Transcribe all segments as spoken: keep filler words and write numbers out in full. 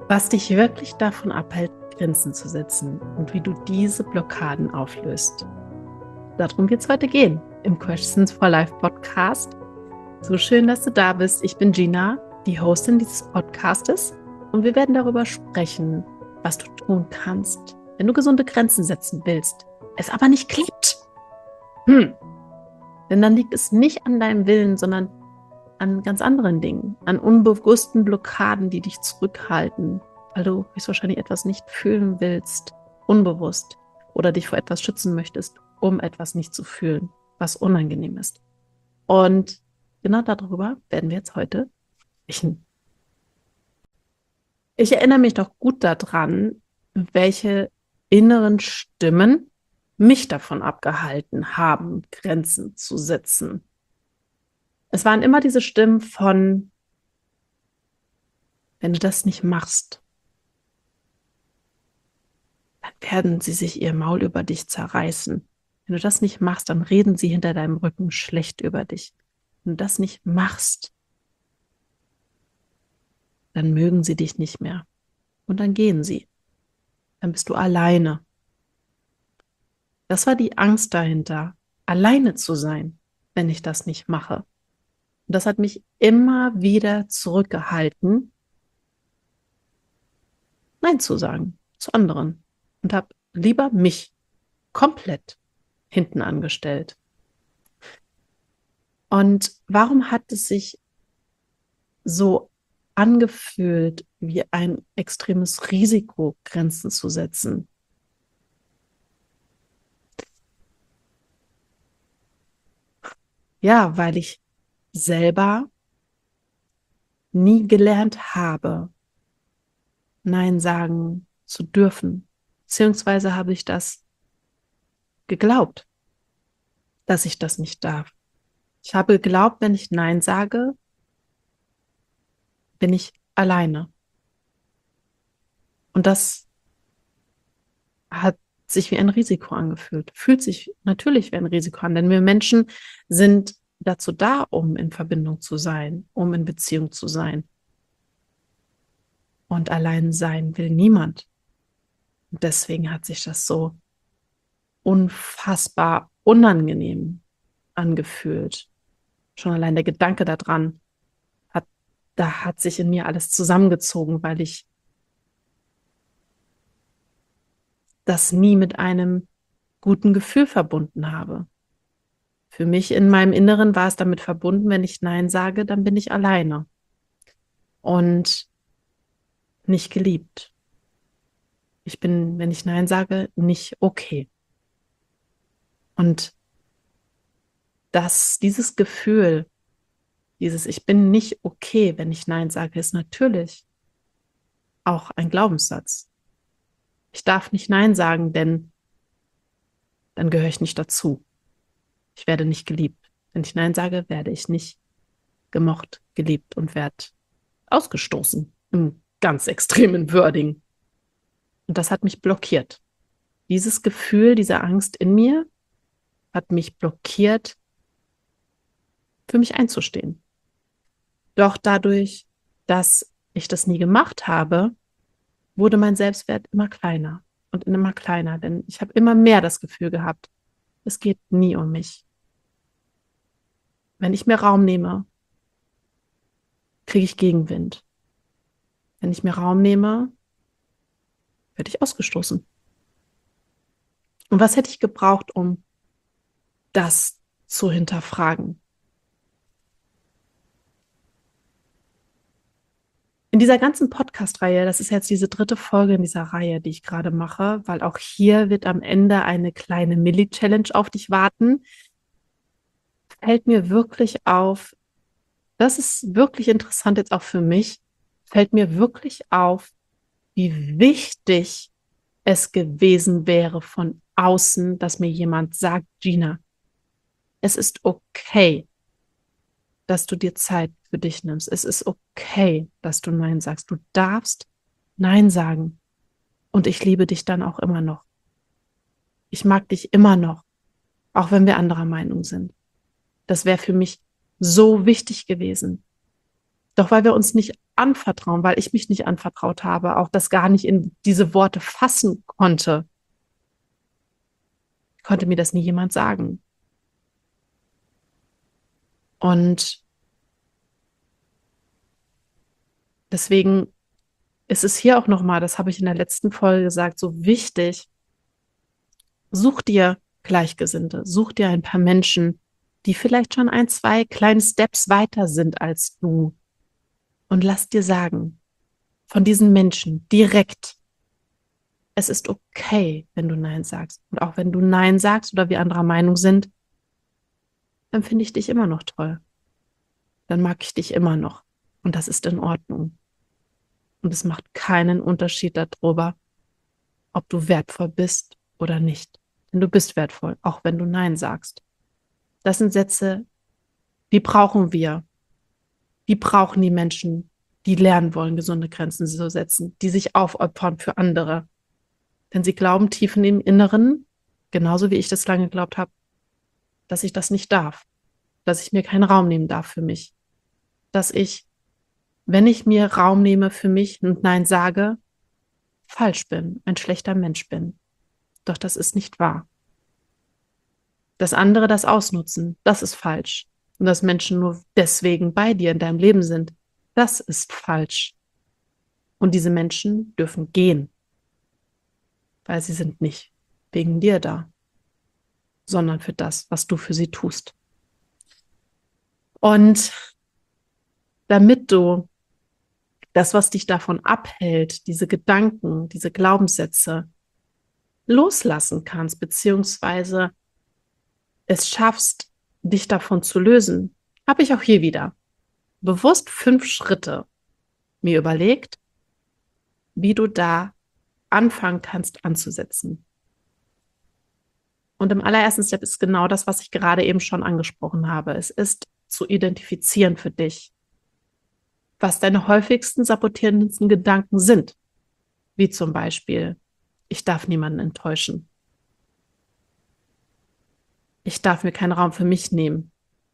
was dich wirklich davon abhält, Grenzen zu setzen und wie du diese Blockaden auflöst. Darum wird es heute gehen im Questions for Life Podcast. So schön, dass du da bist. Ich bin Gina, die Hostin dieses Podcastes, und wir werden darüber sprechen, was du tun kannst, wenn du gesunde Grenzen setzen willst, es aber nicht klappt. Hm. Denn dann liegt es nicht an deinem Willen, sondern an ganz anderen Dingen, an unbewussten Blockaden, die dich zurückhalten, weil du höchstwahrscheinlich etwas nicht fühlen willst, unbewusst, oder dich vor etwas schützen möchtest, um etwas nicht zu fühlen, was unangenehm ist. Und genau darüber werden wir jetzt heute sprechen. Ich erinnere mich doch gut daran, welche inneren Stimmen mich davon abgehalten haben, Grenzen zu setzen. Es waren immer diese Stimmen von, wenn du das nicht machst, dann werden sie sich ihr Maul über dich zerreißen. Wenn du das nicht machst, dann reden sie hinter deinem Rücken schlecht über dich. Wenn du das nicht machst, dann mögen sie dich nicht mehr. Und dann gehen sie. Dann bist du alleine. Das war die Angst dahinter, alleine zu sein, wenn ich das nicht mache. Und das hat mich immer wieder zurückgehalten, Nein zu sagen zu anderen, und habe lieber mich komplett hinten angestellt. Und warum hat es sich so angefühlt, wie ein extremes Risiko, Grenzen zu setzen? Ja, weil ich selber nie gelernt habe, Nein sagen zu dürfen. Beziehungsweise habe ich das geglaubt, dass ich das nicht darf. Ich habe geglaubt, wenn ich Nein sage, bin ich alleine. Und das hat sich wie ein Risiko angefühlt. Fühlt sich natürlich wie ein Risiko an, denn wir Menschen sind dazu da, um in Verbindung zu sein, um in Beziehung zu sein. Und allein sein will niemand. Und deswegen hat sich das so unfassbar unangenehm angefühlt. Schon allein der Gedanke daran, hat, da hat sich in mir alles zusammengezogen, weil ich das nie mit einem guten Gefühl verbunden habe. Für mich in meinem Inneren war es damit verbunden, wenn ich Nein sage, dann bin ich alleine und nicht geliebt. Ich bin, wenn ich Nein sage, nicht okay. Und das, dieses Gefühl, dieses Ich bin nicht okay, wenn ich Nein sage, ist natürlich auch ein Glaubenssatz. Ich darf nicht Nein sagen, denn dann gehöre ich nicht dazu. Ich werde nicht geliebt. Wenn ich Nein sage, werde ich nicht gemocht, geliebt und werde ausgestoßen im ganz extremen Wording. Und das hat mich blockiert. Dieses Gefühl, diese Angst in mir hat mich blockiert, für mich einzustehen. Doch dadurch, dass ich das nie gemacht habe, wurde mein Selbstwert immer kleiner und immer kleiner, denn ich habe immer mehr das Gefühl gehabt, es geht nie um mich. Wenn ich mir Raum nehme, kriege ich Gegenwind. Wenn ich mir Raum nehme, werde ich ausgestoßen. Und was hätte ich gebraucht, um das zu hinterfragen? In dieser ganzen Podcast-Reihe, das ist jetzt diese dritte Folge in dieser Reihe, die ich gerade mache, weil auch hier wird am Ende eine kleine Milli-Challenge auf dich warten, fällt mir wirklich auf, das ist wirklich interessant jetzt auch für mich, fällt mir wirklich auf, wie wichtig es gewesen wäre von außen, dass mir jemand sagt, Gina, es ist okay, dass du dir Zeit für dich nimmst. Es ist okay, dass du Nein sagst. Du darfst Nein sagen. Und ich liebe dich dann auch immer noch. Ich mag dich immer noch, auch wenn wir anderer Meinung sind. Das wäre für mich so wichtig gewesen. Doch weil wir uns nicht anvertrauen, weil ich mich nicht anvertraut habe, auch das gar nicht in diese Worte fassen konnte, konnte mir das nie jemand sagen. Und deswegen ist es hier auch nochmal, das habe ich in der letzten Folge gesagt, so wichtig, such dir Gleichgesinnte, such dir ein paar Menschen, die vielleicht schon ein, zwei kleine Steps weiter sind als du. Und lass dir sagen, von diesen Menschen direkt, es ist okay, wenn du Nein sagst. Und auch wenn du Nein sagst oder wir anderer Meinung sind, dann finde ich dich immer noch toll. Dann mag ich dich immer noch. Und das ist in Ordnung. Und es macht keinen Unterschied darüber, ob du wertvoll bist oder nicht. Denn du bist wertvoll, auch wenn du Nein sagst. Das sind Sätze, die brauchen wir. Die brauchen die Menschen, die lernen wollen, gesunde Grenzen zu setzen, die sich aufopfern für andere. Denn sie glauben tief in dem Inneren, genauso wie ich das lange geglaubt habe, dass ich das nicht darf, dass ich mir keinen Raum nehmen darf für mich, dass ich, wenn ich mir Raum nehme für mich und Nein sage, falsch bin, ein schlechter Mensch bin. Doch das ist nicht wahr. Dass andere das ausnutzen, das ist falsch. Und dass Menschen nur deswegen bei dir in deinem Leben sind, das ist falsch. Und diese Menschen dürfen gehen, weil sie sind nicht wegen dir da, sondern für das, was du für sie tust. Und damit du das, was dich davon abhält, diese Gedanken, diese Glaubenssätze loslassen kannst, beziehungsweise es schaffst, dich davon zu lösen, habe ich auch hier wieder bewusst fünf Schritte mir überlegt, wie du da anfangen kannst anzusetzen. Und im allerersten Step ist genau das, was ich gerade eben schon angesprochen habe. Es ist zu identifizieren für dich, was deine häufigsten sabotierendsten Gedanken sind. Wie zum Beispiel, ich darf niemanden enttäuschen. Ich darf mir keinen Raum für mich nehmen.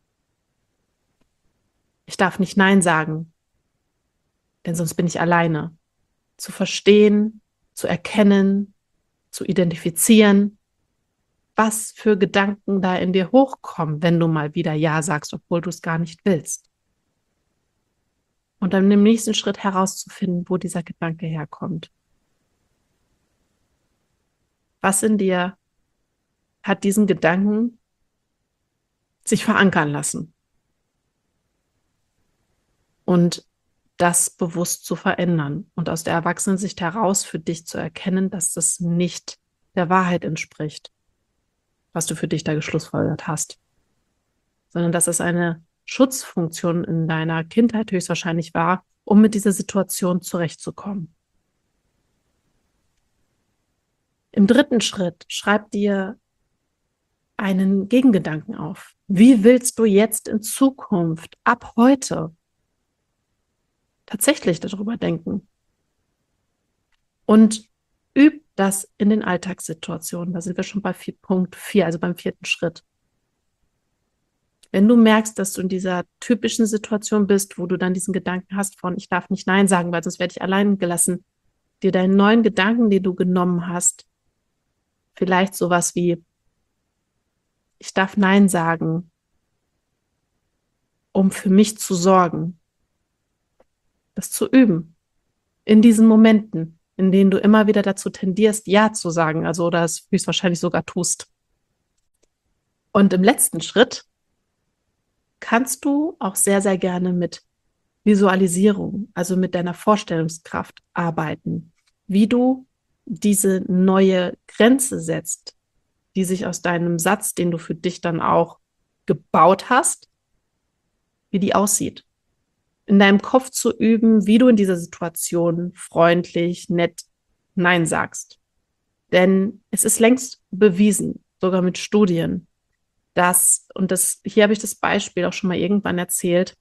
Ich darf nicht Nein sagen, denn sonst bin ich alleine. Zu verstehen, zu erkennen, zu identifizieren, was für Gedanken da in dir hochkommen, wenn du mal wieder Ja sagst, obwohl du es gar nicht willst. Und dann im nächsten Schritt herauszufinden, wo dieser Gedanke herkommt. Was in dir hat diesen Gedanken sich verankern lassen? Und das bewusst zu verändern und aus der Erwachsenensicht heraus für dich zu erkennen, dass das nicht der Wahrheit entspricht, was du für dich da geschlussfolgert hast, sondern dass es eine Schutzfunktion in deiner Kindheit höchstwahrscheinlich war, um mit dieser Situation zurechtzukommen. Im dritten Schritt schreib dir einen Gegengedanken auf. Wie willst du jetzt in Zukunft, ab heute, tatsächlich darüber denken? Und üb das in den Alltagssituationen. Da sind wir schon bei Punkt vier, also beim vierten Schritt. Wenn du merkst, dass du in dieser typischen Situation bist, wo du dann diesen Gedanken hast von, ich darf nicht Nein sagen, weil sonst werde ich allein gelassen, dir deinen neuen Gedanken, den du genommen hast, vielleicht sowas wie, ich darf Nein sagen, um für mich zu sorgen, das zu üben, in diesen Momenten, in denen du immer wieder dazu tendierst, Ja zu sagen, also oder es höchstwahrscheinlich sogar tust. Und im letzten Schritt kannst du auch sehr, sehr gerne mit Visualisierung, also mit deiner Vorstellungskraft arbeiten, wie du diese neue Grenze setzt, die sich aus deinem Satz, den du für dich dann auch gebaut hast, wie die aussieht. In deinem Kopf zu üben, wie du in dieser Situation freundlich, nett Nein sagst. Denn es ist längst bewiesen, sogar mit Studien, dass, und das, hier habe ich das Beispiel auch schon mal irgendwann erzählt,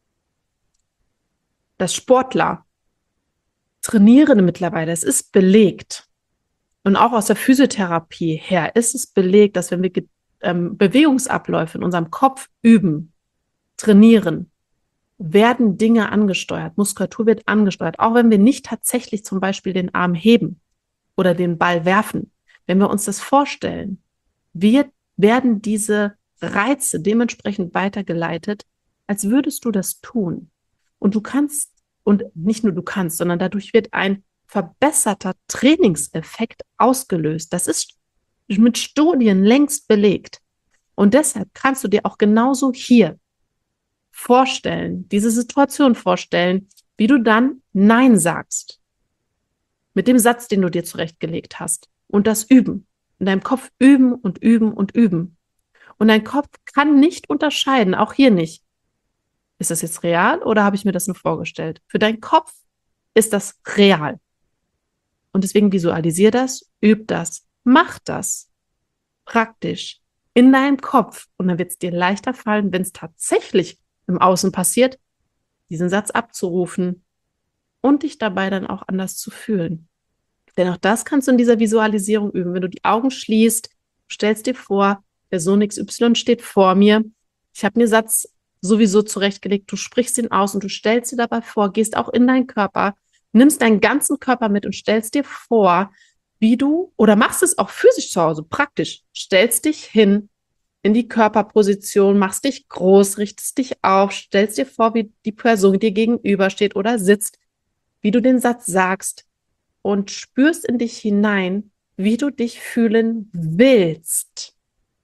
dass Sportler, Trainierende mittlerweile, es ist belegt, und auch aus der Physiotherapie her ist es belegt, dass wenn wir ähm, Bewegungsabläufe in unserem Kopf üben, trainieren, werden Dinge angesteuert, Muskulatur wird angesteuert, auch wenn wir nicht tatsächlich zum Beispiel den Arm heben oder den Ball werfen. Wenn wir uns das vorstellen, wir werden diese Reize dementsprechend weitergeleitet, als würdest du das tun. Und du kannst, und nicht nur du kannst, sondern dadurch wird ein verbesserter Trainingseffekt ausgelöst. Das ist mit Studien längst belegt. Und deshalb kannst du dir auch genauso hier vorstellen, diese Situation vorstellen, wie du dann Nein sagst. Mit dem Satz, den du dir zurechtgelegt hast. Und das üben. In deinem Kopf üben und üben und üben. Und dein Kopf kann nicht unterscheiden, auch hier nicht. Ist das jetzt real oder habe ich mir das nur vorgestellt? Für deinen Kopf ist das real. Und deswegen visualisier das, üb das, mach das. Praktisch. In deinem Kopf. Und dann wird es dir leichter fallen, wenn es tatsächlich im Außen passiert, diesen Satz abzurufen und dich dabei dann auch anders zu fühlen. Denn auch das kannst du in dieser Visualisierung üben. Wenn du die Augen schließt, stellst dir vor, Person X Y steht vor mir. Ich habe mir Satz sowieso zurechtgelegt. Du sprichst ihn aus und du stellst dir dabei vor, gehst auch in deinen Körper, nimmst deinen ganzen Körper mit und stellst dir vor, wie du, oder machst es auch physisch zu Hause, praktisch, stellst dich hin in die Körperposition, machst dich groß, richtest dich auf, stellst dir vor, wie die Person dir gegenübersteht oder sitzt, wie du den Satz sagst und spürst in dich hinein, wie du dich fühlen willst.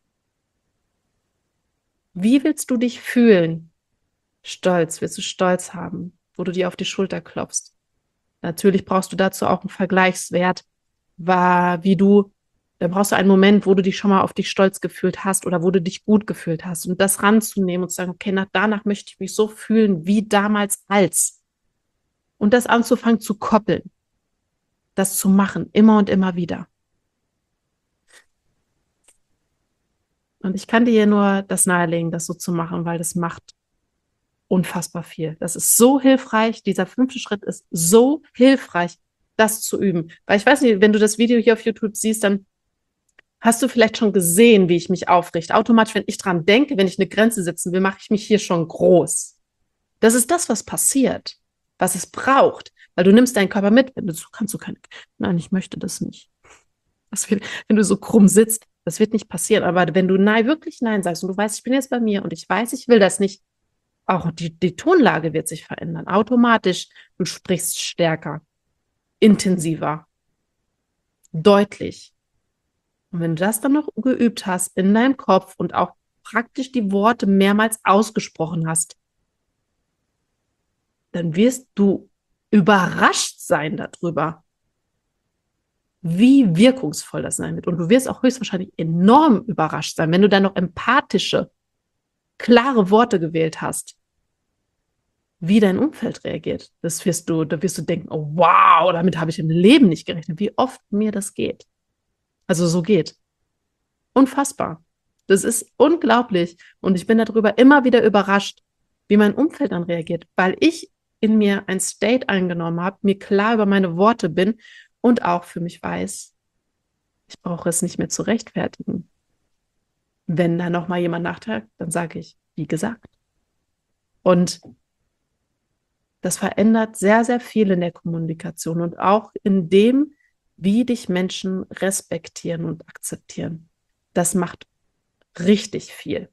Wie willst du dich fühlen? Stolz, willst du Stolz haben, wo du dir auf die Schulter klopfst? Natürlich brauchst du dazu auch einen Vergleichswert, war, wie du, da brauchst du einen Moment, wo du dich schon mal auf dich stolz gefühlt hast oder wo du dich gut gefühlt hast und das ranzunehmen und zu sagen, okay, nach, danach möchte ich mich so fühlen wie damals als. Und das anzufangen zu koppeln, das zu machen, immer und immer wieder. Und ich kann dir hier nur das nahelegen, das so zu machen, weil das macht unfassbar viel. Das ist so hilfreich. Dieser fünfte Schritt ist so hilfreich, das zu üben. Weil ich weiß nicht, wenn du das Video hier auf YouTube siehst, dann hast du vielleicht schon gesehen, wie ich mich aufrichte. Automatisch, wenn ich dran denke, wenn ich eine Grenze setzen will, mache ich mich hier schon groß. Das ist das, was passiert, was es braucht. Weil du nimmst deinen Körper mit. Wenn du so kannst, du keine, nein, ich möchte das nicht. Das wird, wenn du so krumm sitzt, das wird nicht passieren. Aber wenn du nein, wirklich Nein sagst und du weißt, ich bin jetzt bei mir und ich weiß, ich will das nicht, auch die, die Tonlage wird sich verändern. Automatisch, du sprichst stärker, intensiver, deutlich. Und wenn du das dann noch geübt hast in deinem Kopf und auch praktisch die Worte mehrmals ausgesprochen hast, dann wirst du überrascht sein darüber, wie wirkungsvoll das sein wird. Und du wirst auch höchstwahrscheinlich enorm überrascht sein, wenn du dann noch empathische, klare Worte gewählt hast, wie dein Umfeld reagiert. Das wirst du, da wirst du denken, oh wow, damit habe ich im Leben nicht gerechnet, wie oft mir das geht. Also so geht. Unfassbar. Das ist unglaublich. Und ich bin darüber immer wieder überrascht, wie mein Umfeld dann reagiert, weil ich in mir ein State eingenommen habe, mir klar über meine Worte bin und auch für mich weiß, ich brauche es nicht mehr zu rechtfertigen. Wenn da nochmal jemand nachtragt, dann sage ich, wie gesagt. Und das verändert sehr, sehr viel in der Kommunikation und auch in dem, wie dich Menschen respektieren und akzeptieren. Das macht richtig viel.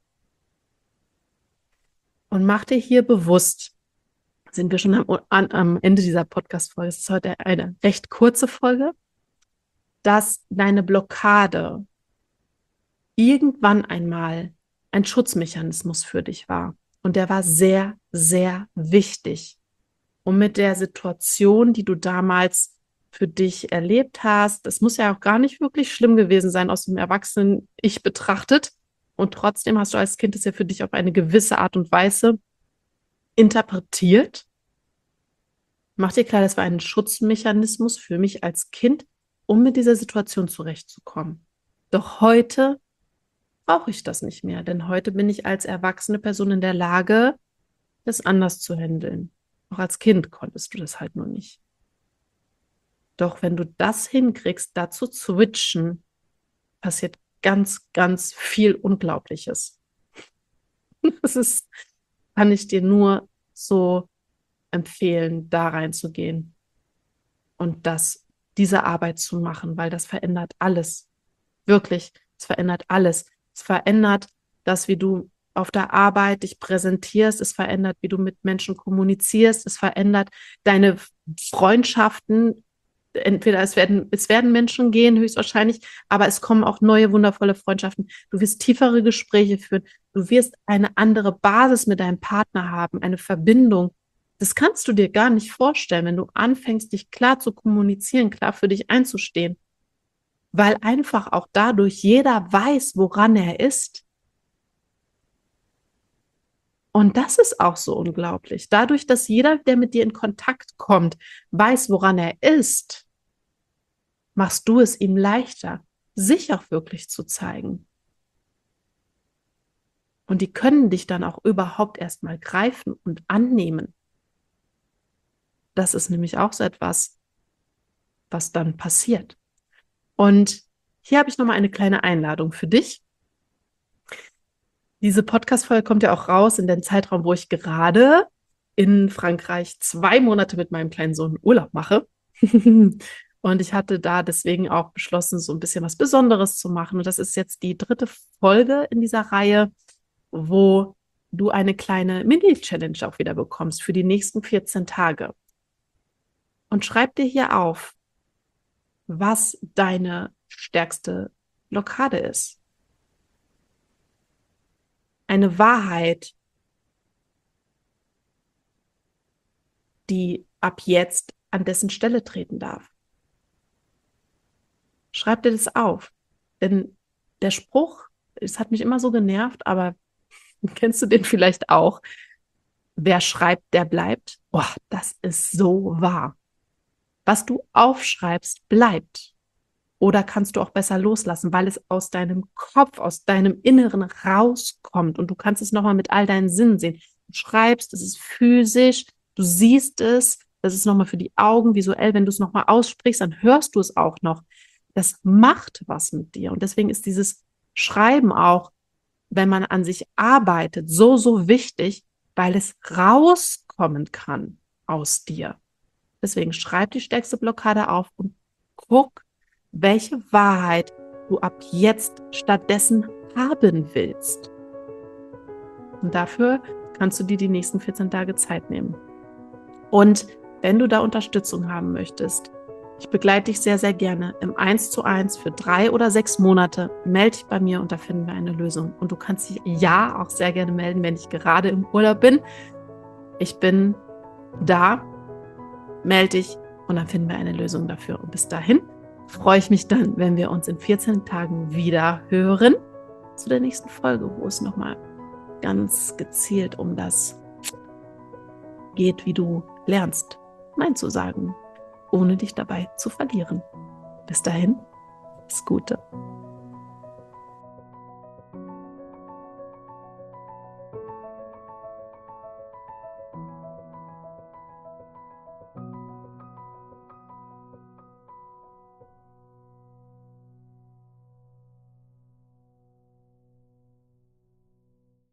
Und mach dir hier bewusst, sind wir schon am, an, am Ende dieser Podcast-Folge, es ist heute eine recht kurze Folge, dass deine Blockade irgendwann einmal ein Schutzmechanismus für dich war. Und der war sehr, sehr wichtig, um mit der Situation, die du damals für dich erlebt hast, das muss ja auch gar nicht wirklich schlimm gewesen sein, aus dem Erwachsenen-Ich betrachtet. Und trotzdem hast du als Kind es ja für dich auf eine gewisse Art und Weise interpretiert. Mach dir klar, das war ein Schutzmechanismus für mich als Kind, um mit dieser Situation zurechtzukommen. Doch heute brauche ich das nicht mehr, denn heute bin ich als erwachsene Person in der Lage, das anders zu handeln. Auch als Kind konntest du das halt nur nicht. Doch wenn du das hinkriegst, da zu switchen, passiert ganz, ganz viel Unglaubliches. Das ist, kann ich dir nur so empfehlen, da reinzugehen und das, diese Arbeit zu machen, weil das verändert alles. Wirklich, es verändert alles. Es verändert das, wie du auf der Arbeit dich präsentierst. Es verändert, wie du mit Menschen kommunizierst. Es verändert deine Freundschaften. Entweder es werden, es werden Menschen gehen, höchstwahrscheinlich, aber es kommen auch neue, wundervolle Freundschaften. Du wirst tiefere Gespräche führen. Du wirst eine andere Basis mit deinem Partner haben, eine Verbindung. Das kannst du dir gar nicht vorstellen, wenn du anfängst, dich klar zu kommunizieren, klar für dich einzustehen. Weil einfach auch dadurch jeder weiß, woran er ist. Und das ist auch so unglaublich. Dadurch, dass jeder, der mit dir in Kontakt kommt, weiß, woran er ist, machst du es ihm leichter, sich auch wirklich zu zeigen. Und die können dich dann auch überhaupt erstmal greifen und annehmen. Das ist nämlich auch so etwas, was dann passiert. Und hier habe ich nochmal eine kleine Einladung für dich. Diese Podcast-Folge kommt ja auch raus in den Zeitraum, wo ich gerade in Frankreich zwei Monate mit meinem kleinen Sohn Urlaub mache. Und ich hatte da deswegen auch beschlossen, so ein bisschen was Besonderes zu machen. Und das ist jetzt die dritte Folge in dieser Reihe, wo du eine kleine Mini-Challenge auch wieder bekommst für die nächsten vierzehn Tage. Und schreib dir hier auf, was deine stärkste Blockade ist. Eine Wahrheit, die ab jetzt an dessen Stelle treten darf. Schreib dir das auf. Denn der Spruch, es hat mich immer so genervt, aber kennst du den vielleicht auch? Wer schreibt, der bleibt. Boah, das ist so wahr. Was du aufschreibst, bleibt. Oder kannst du auch besser loslassen, weil es aus deinem Kopf, aus deinem Inneren rauskommt und du kannst es nochmal mit all deinen Sinnen sehen. Du schreibst, es ist physisch, du siehst es, das ist nochmal für die Augen visuell, wenn du es nochmal aussprichst, dann hörst du es auch noch. Das macht was mit dir und deswegen ist dieses Schreiben auch, wenn man an sich arbeitet, so, so wichtig, weil es rauskommen kann aus dir. Deswegen schreib die stärkste Blockade auf und guck, welche Wahrheit du ab jetzt stattdessen haben willst. Und dafür kannst du dir die nächsten vierzehn Tage Zeit nehmen. Und wenn du da Unterstützung haben möchtest, ich begleite dich sehr, sehr gerne im eins zu eins für drei oder sechs Monate. Melde dich bei mir und da finden wir eine Lösung. Und du kannst dich ja auch sehr gerne melden, wenn ich gerade im Urlaub bin. Ich bin da, melde dich und dann finden wir eine Lösung dafür. Und bis dahin freue ich mich dann, wenn wir uns in vierzehn Tagen wieder hören zu der nächsten Folge, wo es nochmal ganz gezielt um das geht, wie du lernst, Nein zu sagen, ohne dich dabei zu verlieren. Bis dahin, alles Gute.